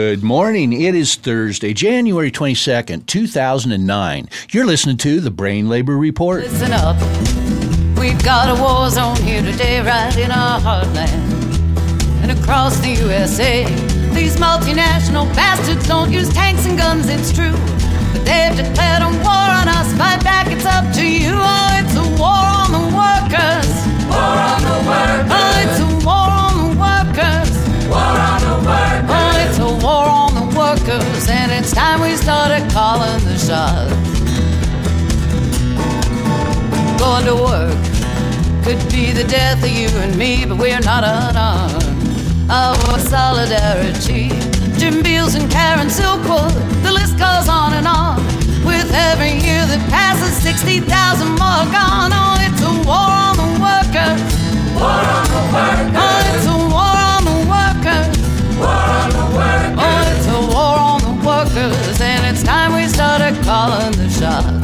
Good morning. It is Thursday, January 22nd, 2009. You're listening to the Brain Labor Report. Listen up. We've got a war zone here today, right in our heartland. And across the USA, these multinational bastards don't use tanks and guns, it's true. But they've declared a war on us. Fight back, it's up to you. Oh, it's a war on the workers. War on the workers. Oh, it's a war on the workers. War on the workers. Oh, it's a war on the workers. And it's time we started calling the shots. Going to work could be the death of you and me, but we're not unarmed. Our solidarity, Jim Beals and Karen Silkwood, the list goes on and on. With every year that passes, 60,000 more gone. Oh, it's a war on the workers. War on the workers. Oh, it's a war on the workers. War on the workers. Oh, it's a war on the workers. And it's time we started calling the shots.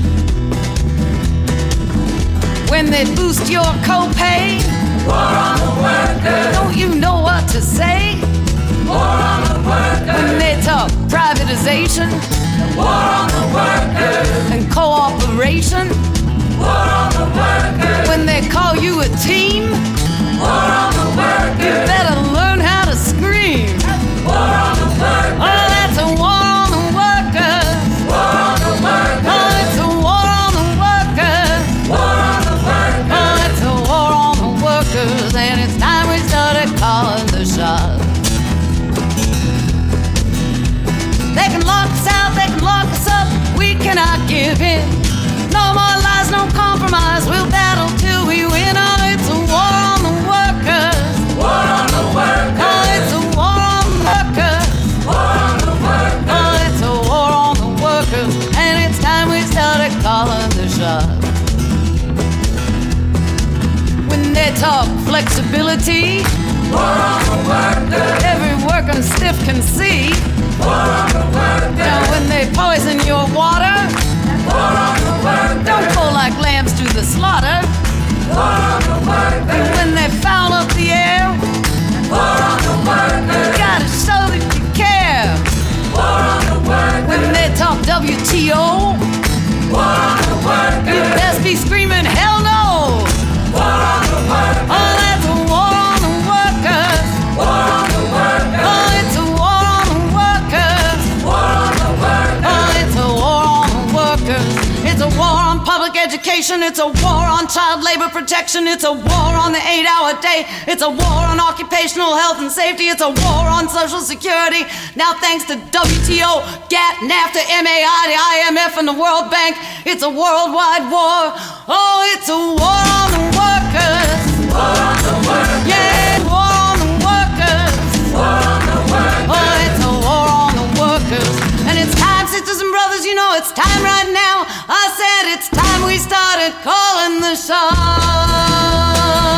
When they boost your copay, War on the workers. don't you know what to say? War on the workers. When they talk privatization, War on the workers. and cooperation, War on the workers. when they call you a team, War on the you workers. better learn how to scream. War on the Oh, workers. that's a war on the workers. War on the workers. Oh, it's a war on the workers. War on the workers. Oh, it's a war on the workers. And it's time we started calling the shots. They can lock us out, they can lock us up. We cannot give in. No more lies, no compromise. We'll battle till we win. Oh, it's a war on the workers. War on the workers. Oh, it's a war on the workers. War on the workers. Oh, it's a war on the workers. And it's time we started calling the shots. When they talk flexibility, War on the workers. every working stiff can see. War on the workers. Now when they poison your water, War on the workers. don't go like lambs to the slaughter. War on the workers. And when they foul up the air, War on the workers. you gotta show that you care. War on the workers. When they talk WTO, War on the you workers. best be screaming hell no. War on the workers. Oh, that's a war on the workers. War on the workers. Oh, it's a war on the workers. War on the workers. Oh, it's a war on the workers. It's a war on public education. It's a war on child labor protection. It's a war on the 8-hour day. It's a war on occupational health and safety. It's a war on Social Security. Now thanks to WTO, GATT, NAFTA, MAI, the IMF, and the World Bank, it's a worldwide war. Oh, it's a war on the workers. War on the workers. Yeah, war on the workers. War on the workers. Oh, it's a war on the workers. And it's time, sisters and brothers, you know it's time right now. I said it's time we started calling the shots.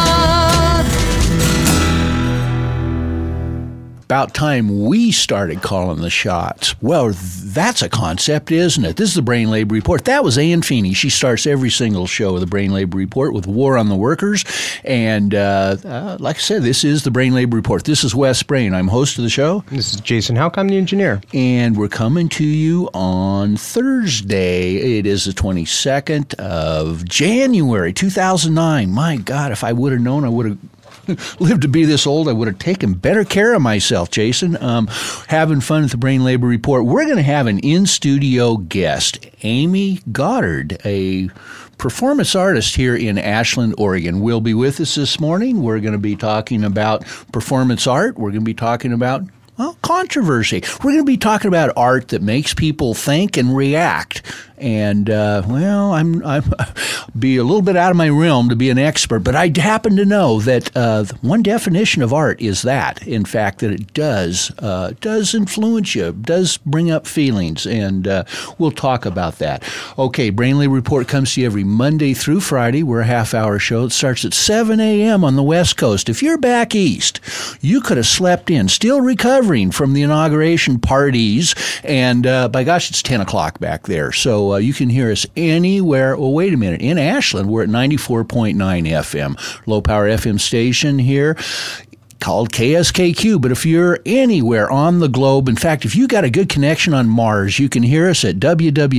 About time we started calling the shots. Well, that's a concept, isn't it? This is the Brain Labor Report. That was Ann Feeney. She starts every single show of the Brain Labor Report with War on the Workers. And like I said, this is the Brain Labor Report. This is Wes Brain. I'm host of the show. This is Jason Houck. I'm the engineer. And we're coming to you on Thursday. It is the 22nd of January, 2009. My God, if I would have known, I would have lived to be this old, I would have taken better care of myself, Jason. Having fun at the Brain Labor Report. We're going to have an in-studio guest, Amy Goddard, a performance artist here in Ashland, Oregon, will be with us this morning. We're going to be talking about performance art. We're going to be talking about controversy. We're going to be talking about art that makes people think and react. And, I'm be a little bit out of my realm to be an expert, but I happen to know that one definition of art is that, in fact, that it does influence you, does bring up feelings, and we'll talk about that. Okay, Brain Labor Report comes to you every Monday through Friday. We're a half-hour show. It starts at 7 a.m. on the West Coast. If you're back east, you could have slept in, still recovering from the inauguration parties, and by gosh, it's 10 o'clock back there. So you can hear us anywhere. Well, wait a minute. In Ashland, we're at 94.9 FM, low-power FM station here. called KSKQ. But if you're anywhere on the globe, in fact, if you got a good connection on Mars, you can hear us at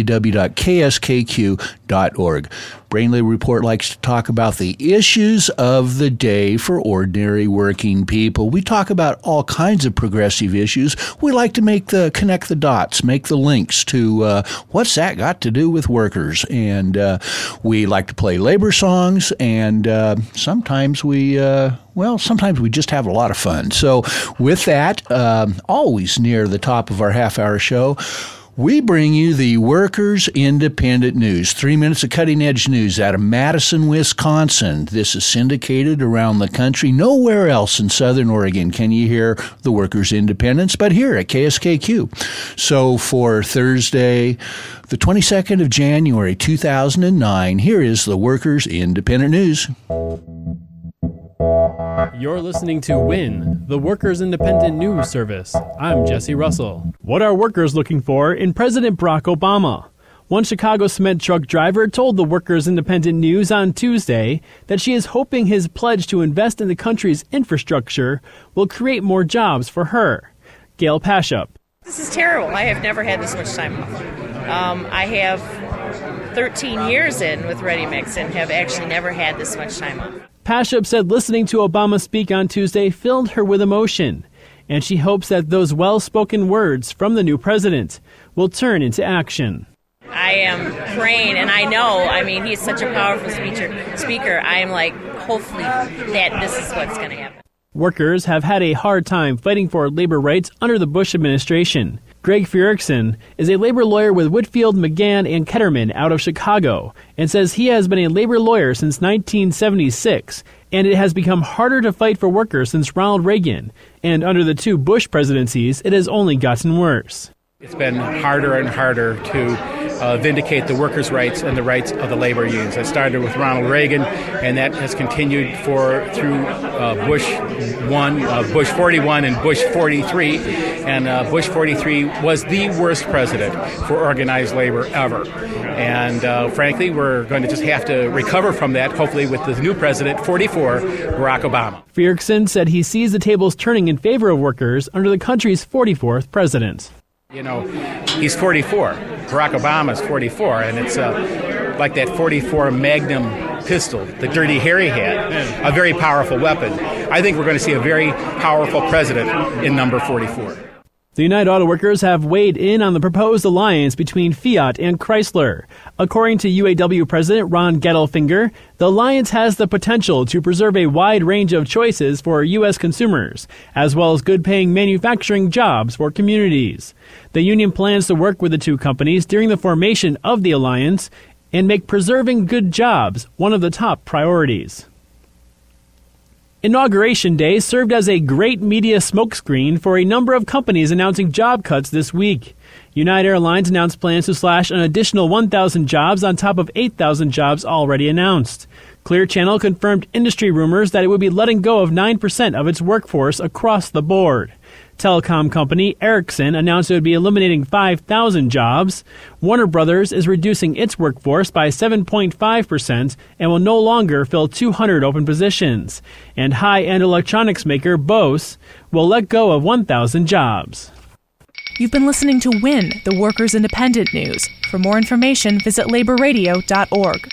www.kskq.org. Brain Labor Report likes to talk about the issues of the day for ordinary working people. We talk about all kinds of progressive issues. We like to connect the dots, make the links to what's that got to do with workers. And we like to play labor songs, and sometimes we just have a lot of fun. So with that, always near the top of our half-hour show, we bring you the Workers Independent News, 3 minutes of cutting-edge news out of Madison, Wisconsin. This is syndicated around the country. Nowhere else in Southern Oregon can you hear the Workers Independence, but here at KSKQ. So for Thursday, the 22nd of January, 2009, here is the Workers Independent News. You're listening to WIN, the Workers Independent News Service. I'm Jesse Russell. What are workers looking for in President Barack Obama? One Chicago cement truck driver told the Workers Independent News on Tuesday that she is hoping his pledge to invest in the country's infrastructure will create more jobs for her. Gail Pashup. This is terrible. I have never had this much time off. I have 13 years in with Ready Mix and have actually never had this much time off. Pashup said listening to Obama speak on Tuesday filled her with emotion, and she hopes that those well-spoken words from the new president will turn into action. I am praying, and I know, he's such a powerful speaker. I am hopefully that this is what's going to happen. Workers have had a hard time fighting for labor rights under the Bush administration. Greg Fieriksen is a labor lawyer with Whitfield, McGann, and Ketterman out of Chicago and says he has been a labor lawyer since 1976, and it has become harder to fight for workers since Ronald Reagan, and under the two Bush presidencies, it has only gotten worse. It's been harder and harder to vindicate the workers' rights and the rights of the labor unions. That started with Ronald Reagan, and that has continued through Bush 1, Bush 41, and Bush 43. And Bush 43 was the worst president for organized labor ever. And frankly, we're going to just have to recover from that, hopefully with the new president, 44, Barack Obama. Fieriksen said he sees the tables turning in favor of workers under the country's 44th president. You know, he's 44. Barack Obama's 44, and it's like that 44 Magnum pistol that Dirty Harry had, a very powerful weapon. I think we're going to see a very powerful president in number 44. The United Auto Workers have weighed in on the proposed alliance between Fiat and Chrysler. According to UAW President Ron Gettelfinger, the alliance has the potential to preserve a wide range of choices for U.S. consumers, as well as good-paying manufacturing jobs for communities. The union plans to work with the two companies during the formation of the alliance and make preserving good jobs one of the top priorities. Inauguration Day served as a great media smokescreen for a number of companies announcing job cuts this week. United Airlines announced plans to slash an additional 1,000 jobs on top of 8,000 jobs already announced. Clear Channel confirmed industry rumors that it would be letting go of 9% of its workforce across the board. Telecom company Ericsson announced it would be eliminating 5,000 jobs. Warner Brothers is reducing its workforce by 7.5% and will no longer fill 200 open positions. And high-end electronics maker Bose will let go of 1,000 jobs. You've been listening to WIN, the Workers Independent News. For more information, visit laborradio.org.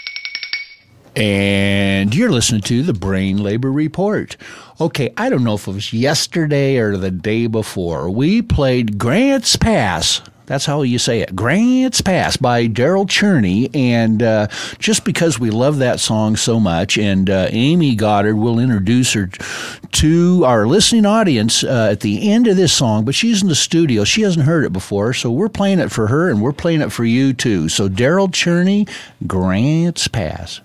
And you're listening to the Brain Labor Report. Okay, I don't know if it was yesterday or the day before. We played Grants Pass. That's how you say it. Grants Pass by Daryl Cherney. And just because we love that song so much, and Amy Goddard will introduce her to our listening audience at the end of this song, but she's in the studio. She hasn't heard it before, so we're playing it for her, and we're playing it for you, too. So Daryl Cherney, Grants Pass.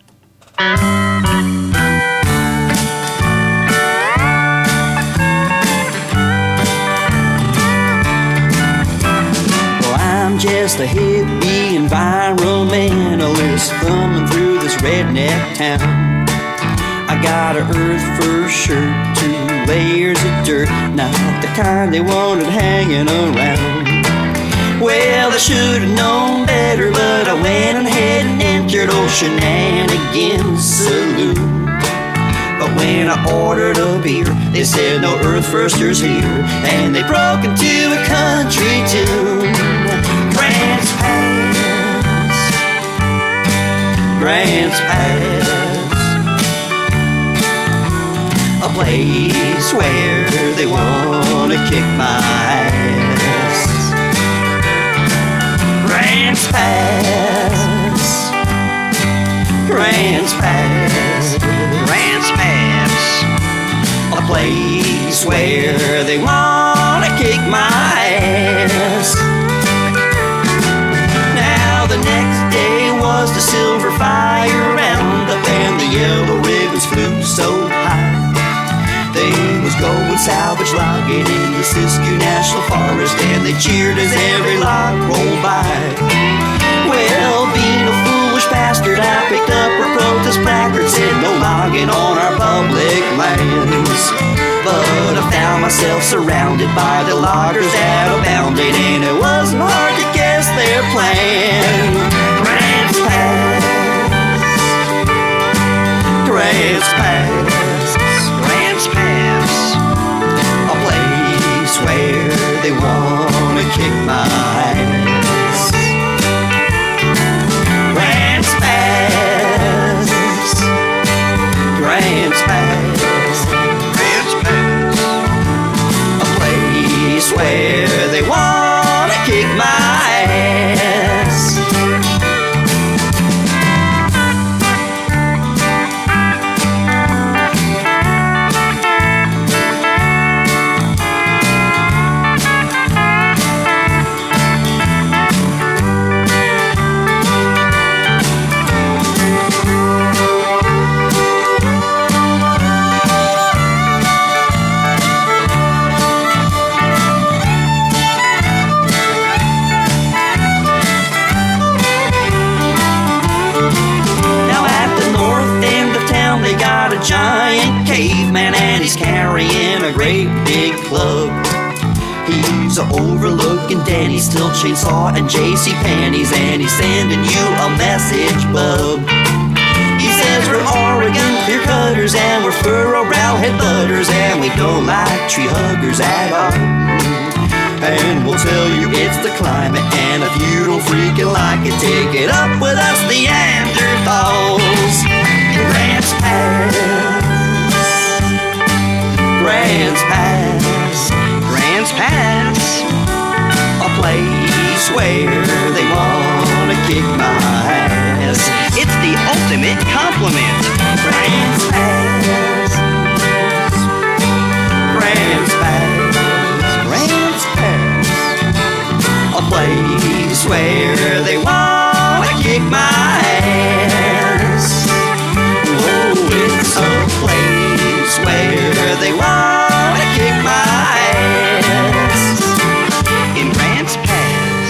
Just a hippie environmentalist thumbing through this redneck town. I got an earth fur shirt, 2 layers of dirt, not the kind they wanted hanging around. Well, I should have known better, but I went ahead and entered old Shenanigans Saloon. But when I ordered a beer, they said no Earth Firsters here, and they broke into a country tune. Grants Pass, Grants Pass, a place where they wanna kick my ass. Grants Pass, Grants Pass, Grants Pass, a place where they wanna kick my ass. Now the next day was the Silver Fire Roundup, and the yellow ribbons flew so high. They was going salvage logging in the Siskiyou National Forest, and they cheered as every log rolled by. Well, being a foolish bastard, I picked up her protest placard, said no logging on our public lands. But I found myself surrounded by the loggers that abounded, and it wasn't hard to guess their plan. Grants Pass, Grants Pass, Grants Pass, a place where they wanna kick my ass. Grants Pass, Grants Pass, Grants Pass, a place where they wanna kick my ass. Giant caveman, and he's carrying a great big club. He's overlooking Danny's Still Chainsaw and JC Panties, and he's sending you a message, bub. He says we're Oregon clear cutters, and we're furrow brow head butters, and we don't like tree huggers at all. And we'll tell you it's the climate, and if you don't freaking like it, take it up with us Neanderthals. Grants Pass, Grants Pass, Grants Pass, a place where they wanna kick my ass. It's the ultimate compliment. Grants Pass, Grants Pass, Grants Pass, a place where they wanna kick my ass. Oh, it's a place where they wanna kick my ass. In Grants Pass.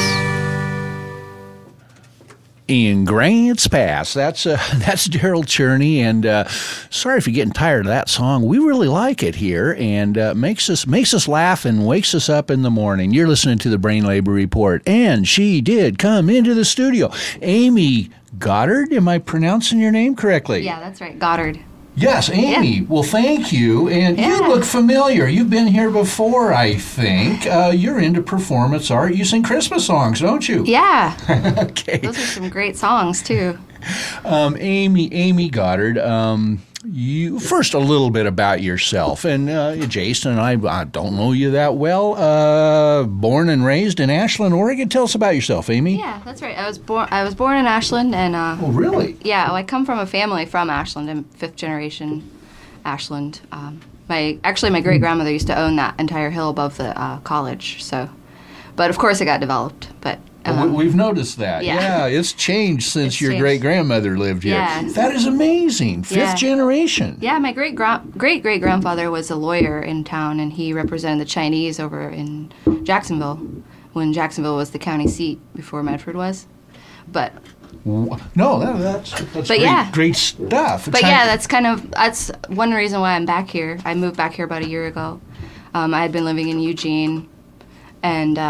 In Grants Pass. That's Daryl Cherney, and sorry if you're getting tired of that song. We really like it here, and makes us laugh and wakes us up in the morning. You're listening to the Brain Labor Report, and she did come into the studio. Amy Goddard, am I pronouncing your name correctly? Yeah, that's right, Goddard. Yes, Amy. Yeah. Well, thank you. And you look familiar. You've been here before, I think. You're into performance art. You sing Christmas songs, don't you? Yeah. Okay. Those are some great songs, too. Amy Goddard, you first a little bit about yourself. And Jason and I don't know you that well. Born and raised in Ashland, Oregon. Tell us about yourself, Amy. Yeah, that's right. I was born in Ashland, and oh, really? Yeah, I come from a family from Ashland. I'm fifth generation Ashland. My great grandmother used to own that entire hill above the college. So, but of course it got developed. But we've noticed that. Yeah, it's changed since your great grandmother lived here. Yeah. That is amazing. Fifth generation. Yeah, my great great grandfather was a lawyer in town, and he represented the Chinese over in Jacksonville when Jacksonville was the county seat before Medford was. But no, that's great stuff. But that's one reason why I'm back here. I moved back here about a year ago. I had been living in Eugene, and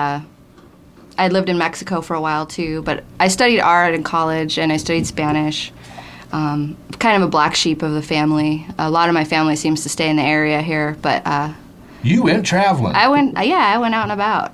I lived in Mexico for a while too, but I studied art in college and I studied Spanish. kind of a black sheep of the family. A lot of my family seems to stay in the area here, but You went traveling. I went out and about.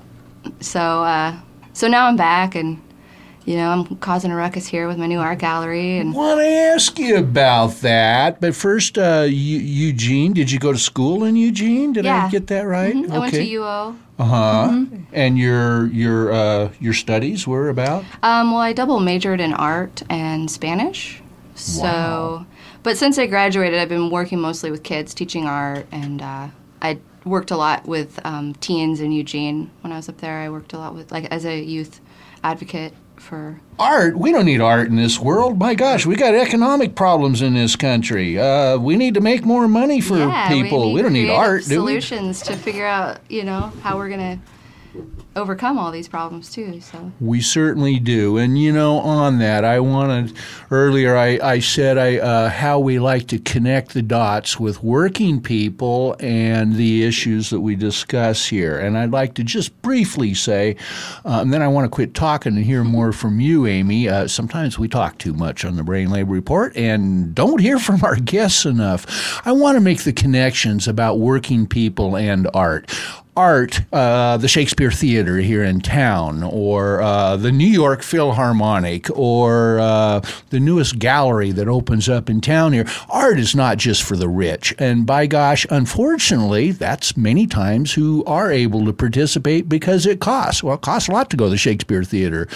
So now I'm back, and I'm causing a ruckus here with my new art gallery. And want to ask you about that, but first, Eugene. Did you go to school in Eugene? Did I get that right? Mm-hmm. I went to UO. And your studies were about? Well, I double majored in art and Spanish. So, but since I graduated, I've been working mostly with kids, teaching art, and I worked a lot with teens in Eugene when I was up there. I worked a lot with, as a youth advocate for art. We don't need art in this world. My gosh, we got economic problems in this country. We need to make more money for people. We don't need art, do we? Solutions to figure out, how we're going to overcome all these problems too. So we certainly do. And on that, earlier I said how we like to connect the dots with working people and the issues that we discuss here. And I'd like to just briefly say, and then I want to quit talking and hear more from you, Amy. Sometimes we talk too much on the Brain Labor Report and don't hear from our guests enough. I want to make the connections about working people and art. Art, the Shakespeare Theater here in town, or the New York Philharmonic, or the newest gallery that opens up in town here. Art is not just for the rich. And by gosh, unfortunately, that's many times who are able to participate because it costs. Well, it costs a lot to go to the Shakespeare Theater.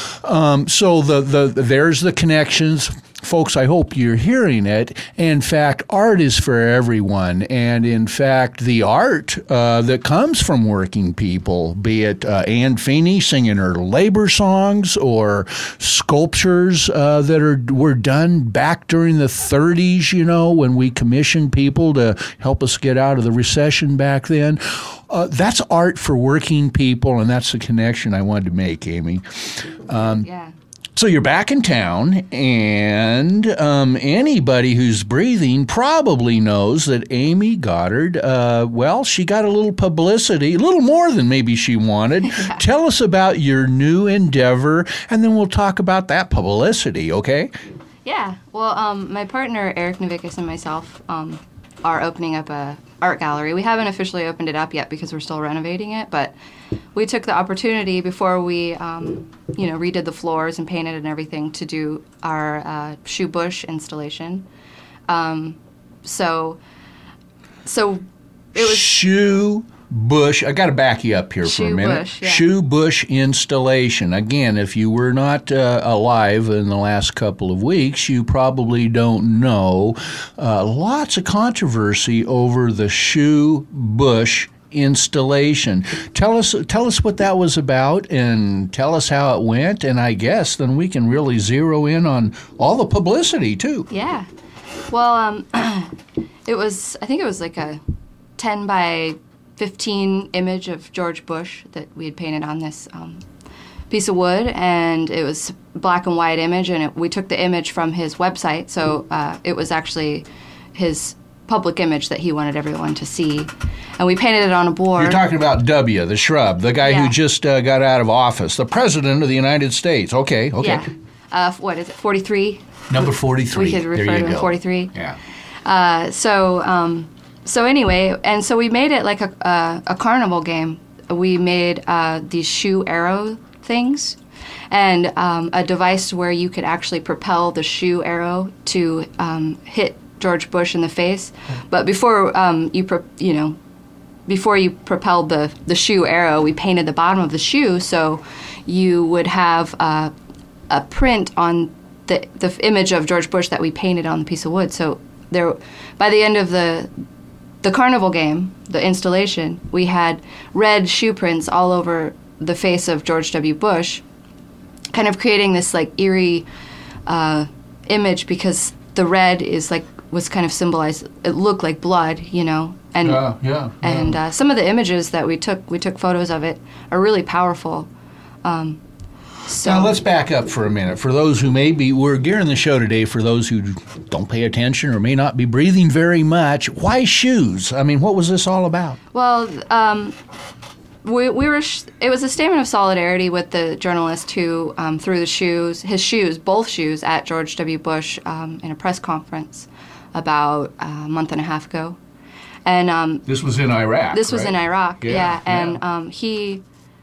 So there's the connections. Folks, I hope you're hearing it. In fact, art is for everyone. And in fact, the art that comes from working people, be it Anne Feeney singing her labor songs or sculptures that were done back during the 30s, when we commissioned people to help us get out of the recession back then. That's art for working people, and that's the connection I wanted to make, Amy. So you're back in town, and anybody who's breathing probably knows that Amy Goddard, she got a little publicity, a little more than maybe she wanted. Yeah. Tell us about your new endeavor, and then we'll talk about that publicity, okay? Yeah. Well, my partner, Eric Novickas, and myself are opening up a art gallery. We haven't officially opened it up yet because we're still renovating it, but we took the opportunity before we, redid the floors and painted and everything to do our Shoe Bush installation. So it was Shoe Bush. I got to back you up here for a minute. Bush, yeah. Shoe Bush installation. Again, if you were not alive in the last couple of weeks, you probably don't know. Lots of controversy over the Shoe Bush installation. Tell us what that was about, and tell us how it went, and I guess then we can really zero in on all the publicity too. Yeah. Well, I think it was like a 10 by 15 image of George Bush that we had painted on this piece of wood, and it was a black and white image, and we took the image from his website, so it was actually his public image that he wanted everyone to see, and we painted it on a board. You're talking about W, the shrub, the guy who just got out of office, the President of the United States. Okay. Yeah. What is it, 43? Number 43. We could refer to him 43. Yeah. So anyway, and so we made it like a carnival game. We made these shoe arrow things, and a device where you could actually propel the shoe arrow to hit George Bush in the face. But before before you propelled the shoe arrow, we painted the bottom of the shoe so you would have a print on the image of George Bush that we painted on the piece of wood. So there, by the end of the carnival game, the installation, we had red shoe prints all over the face of George W. Bush, kind of creating this like eerie image because the red was kind of symbolized. It looked like blood, and and some of the images that we took photos of it are really powerful. So now let's back up for a minute. For those who we're gearing the show today for those who don't pay attention or may not be breathing very much. Why shoes? I mean, what was this all about? Well, we were. It was a statement of solidarity with the journalist who threw both shoes, at George W. Bush in a press conference about a month and a half ago. And this was in Iraq. This was right? in Iraq. Yeah. And he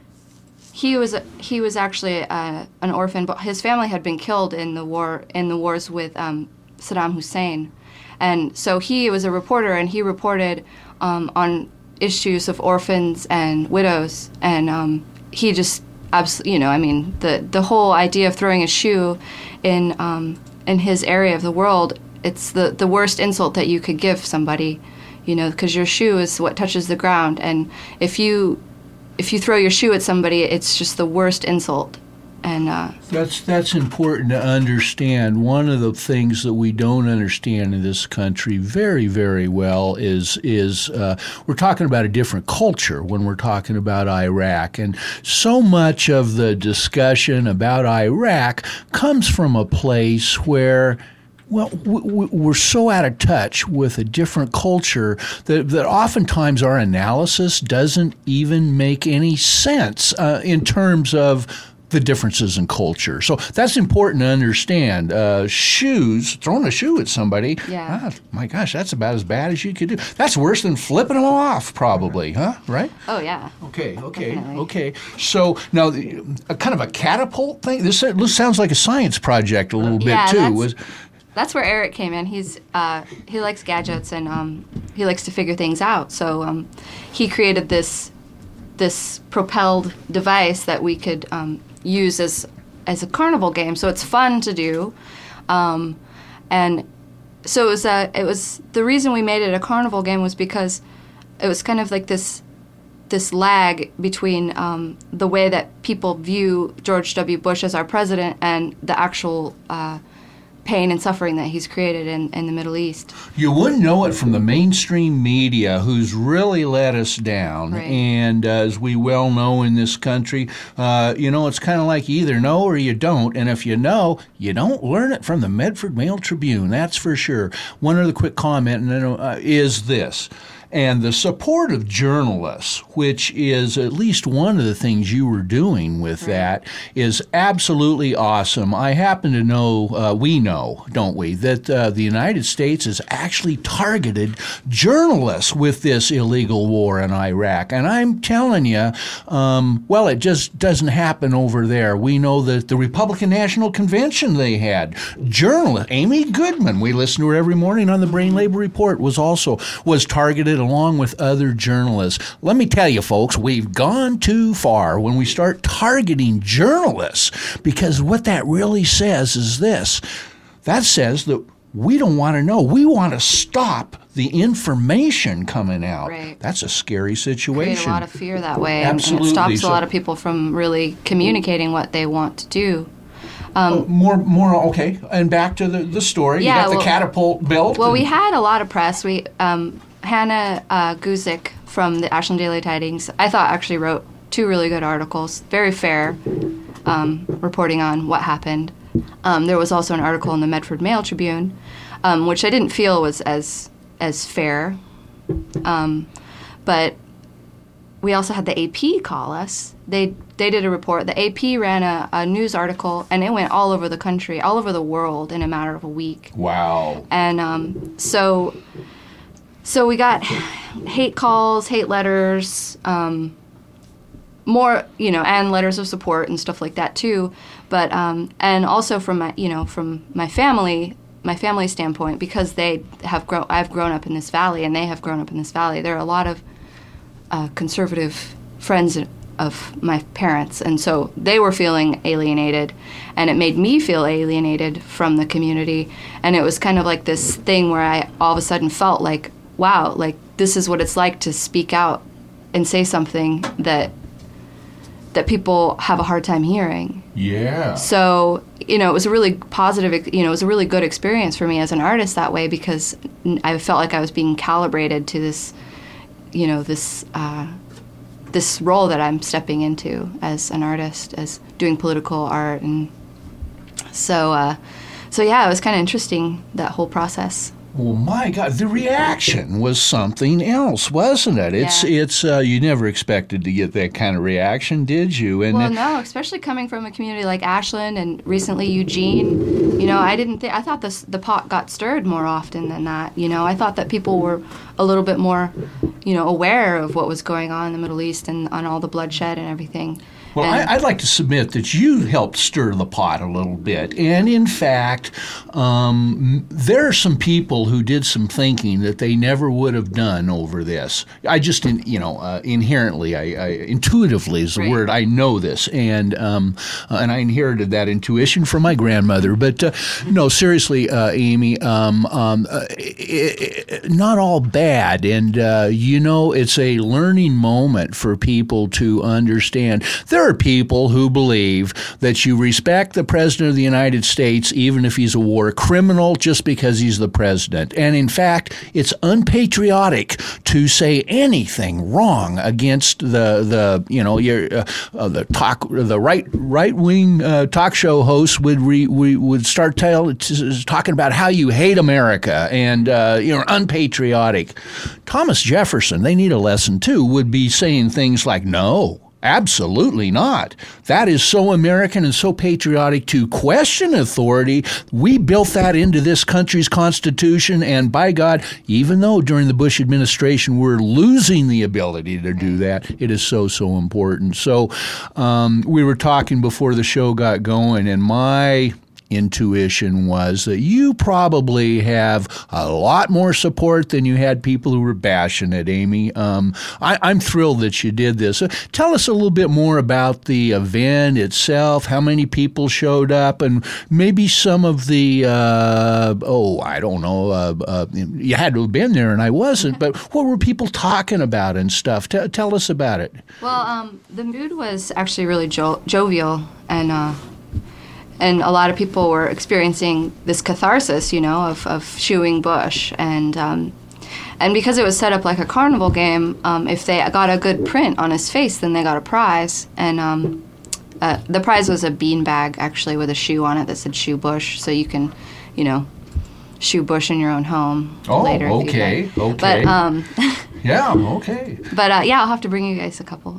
was actually an orphan, but his family had been killed in the wars with Saddam Hussein, and so he was a reporter, and he reported on issues of orphans and widows, and he just absolutely, I mean, the whole idea of throwing a shoe in his area of the world, it's the worst insult that you could give somebody, because your shoe is what touches the ground, and if you throw your shoe at somebody, it's just the worst insult. And that's important to understand. One of the things that we don't understand in this country very, very well is we're talking about a different culture when we're talking about Iraq, and so much of the discussion about Iraq comes from a place where, well, we're so out of touch with a different culture that oftentimes our analysis doesn't even make any sense in terms of the differences in culture. So that's important to understand. Throwing a shoe at somebody, my gosh, that's about as bad as you could do. That's worse than flipping them off, probably, huh? Right? Oh, yeah. Okay. So now, kind of a catapult thing? This sounds like a science project a little bit, too. That's where Eric came in. He likes gadgets, and he likes to figure things out. So he created this propelled device that we could use as a carnival game. So it's fun to do, and so it was the reason we made it a carnival game was because it was kind of like this lag between the way that people view George W. Bush as our president and the actual pain and suffering that he's created in the Middle East. You wouldn't know it from the mainstream media, who's really let us down. Right. And as we well know in this country, it's kind of like you either know or you don't. And if you know, you don't learn it from the Medford Mail Tribune, that's for sure. One other quick comment is this. And the support of journalists, which is at least one of the things you were doing with that, is absolutely awesome. I happen to know, we know, don't we, that the United States has actually targeted journalists with this illegal war in Iraq. And I'm telling you, it just doesn't happen over there. We know that the Republican National Convention they had, journalist Amy Goodman, we listen to her every morning on the Brain Labor Report, was targeted along with other journalists. Let me tell you, folks, we've gone too far when we start targeting journalists, because what that really says is this. That says that we don't want to know. We want to stop the information coming out. Right. That's a scary situation. Create a lot of fear that way. Absolutely. And it stops a lot of people from really communicating what they want to do. More okay. And back to the story. Yeah, you got the catapult built. Well, we had a lot of press. Hannah Guzik from the Ashland Daily Tidings, I thought, actually wrote 2 really good articles, very fair, reporting on what happened. There was also an article in the Medford Mail Tribune, which I didn't feel was as fair. But we also had the AP call us. They did a report. The AP ran a news article, and it went all over the country, all over the world in a matter of a week. Wow. And so we got hate calls, hate letters, more, and letters of support and stuff like that too. But and also from my family standpoint, because I've grown up in this valley and they have grown up in this valley. There are a lot of conservative friends of my parents, and so they were feeling alienated, and it made me feel alienated from the community. And it was kind of like this thing where I all of a sudden felt like, wow, like this is what it's like to speak out and say something that people have a hard time hearing. Yeah. So, it was a really positive, it was a really good experience for me as an artist that way, because I felt like I was being calibrated to this, this role that I'm stepping into as an artist, as doing political art. And so yeah, it was kind of interesting, that whole process. Well, my God, the reaction was something else, wasn't it? It's you never expected to get that kind of reaction, did you? And well, no, especially coming from a community like Ashland and recently Eugene. You know, I thought the pot got stirred more often than that. You know, I thought that people were a little bit more, you know, aware of what was going on in the Middle East and on all the bloodshed and everything. Well, I'd like to submit that you helped stir the pot a little bit. And in fact, there are some people who did some thinking that they never would have done over this. I just, inherently, intuitively is the word. I know this. And I inherited that intuition from my grandmother. But no, seriously, Amy, not all bad. And, it's a learning moment for people to understand. There are people who believe that you respect the President of the United States even if he's a war criminal just because he's the president. And in fact, it's unpatriotic to say anything wrong against the right wing talk show hosts would start talking about how you hate America and unpatriotic. Thomas Jefferson, they need a lesson too, would be saying things like, no, absolutely not. That is so American and so patriotic to question authority. We built that into this country's Constitution, and by God, even though during the Bush administration we're losing the ability to do that, it is so, so important. So we were talking before the show got going, and my intuition was that you probably have a lot more support than you had people who were bashing it, Amy. I'm thrilled that you did this. Tell us a little bit more about the event itself, how many people showed up, and maybe some of the, I don't know, you had to have been there and I wasn't, but what were people talking about and stuff? Tell us about it. Well, the mood was actually really jovial, and a lot of people were experiencing this catharsis, of shooing Bush. And because it was set up like a carnival game, if they got a good print on his face, then they got a prize. And the prize was a beanbag, actually, with a shoe on it that said "Shoe Bush," so you can, shoe Bush in your own home later. Oh, okay. But yeah, okay. But I'll have to bring you guys a couple.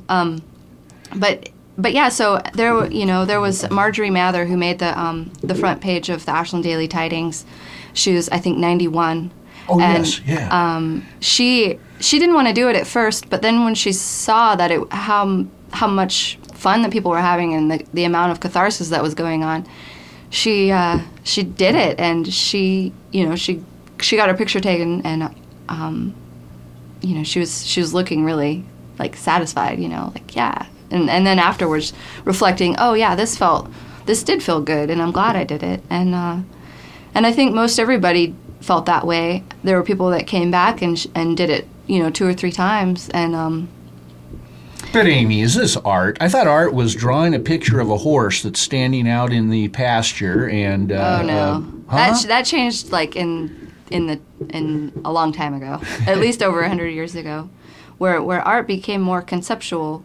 But yeah, so there was Marjorie Mather, who made the front page of the Ashland Daily Tidings. She was, I think, 91. Oh, and, yes, yeah. She didn't want to do it at first, but then when she saw that how much fun that people were having and the amount of catharsis that was going on, she did it, and she got her picture taken, and she was looking really like satisfied, yeah. And then afterwards, reflecting, oh yeah, this did feel good, and I'm glad I did it. And I think most everybody felt that way. There were people that came back and did it, 2 or 3 times. And but Amy, is this art? I thought art was drawing a picture of a horse that's standing out in the pasture. And oh no, that changed like in a long time ago, at least over 100 years ago, where art became more conceptual.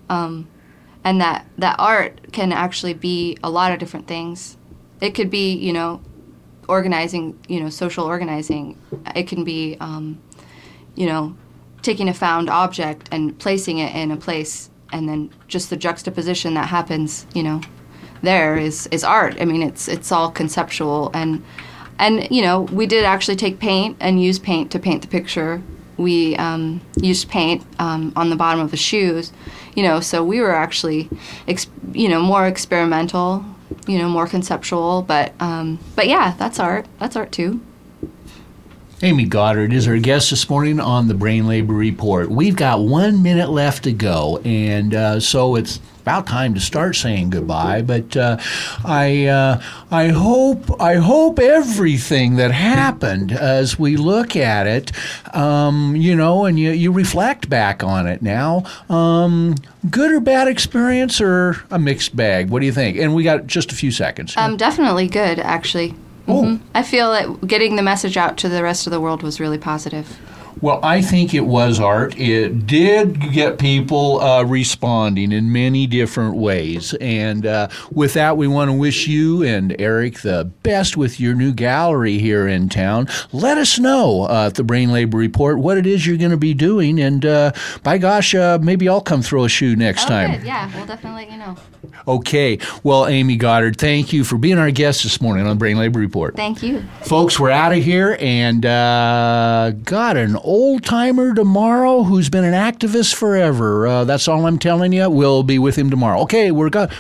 And that art can actually be a lot of different things. It could be, organizing, social organizing. It can be, taking a found object and placing it in a place, and then just the juxtaposition that happens, there is art. I mean, it's all conceptual. And we did actually take paint and use paint to paint the picture. We used paint on the bottom of the shoes, so we were actually, more experimental, more conceptual. But yeah, that's art. That's art too. Amy Goddard is our guest this morning on the Brain Labor Report. We've got 1 minute left to go, and so it's about time to start saying goodbye. But I hope everything that happened as we look at it, and you reflect back on it now, good or bad experience or a mixed bag. What do you think? And we got just a few seconds. Definitely good, actually. Mm-hmm. I feel that getting the message out to the rest of the world was really positive. Well, I think it was art. It did get people responding in many different ways. And with that, we want to wish you and Eric the best with your new gallery here in town. Let us know at the Brain Labor Report what it is you're going to be doing. And by gosh, maybe I'll come throw a shoe next time. Good. Yeah, we'll definitely let you know. Okay. Well, Amy Goddard, thank you for being our guest this morning on Brain Labor Report. Thank you. Folks, we're out of here, and got an old-timer tomorrow who's been an activist forever. That's all I'm telling you. We'll be with him tomorrow. Okay, we're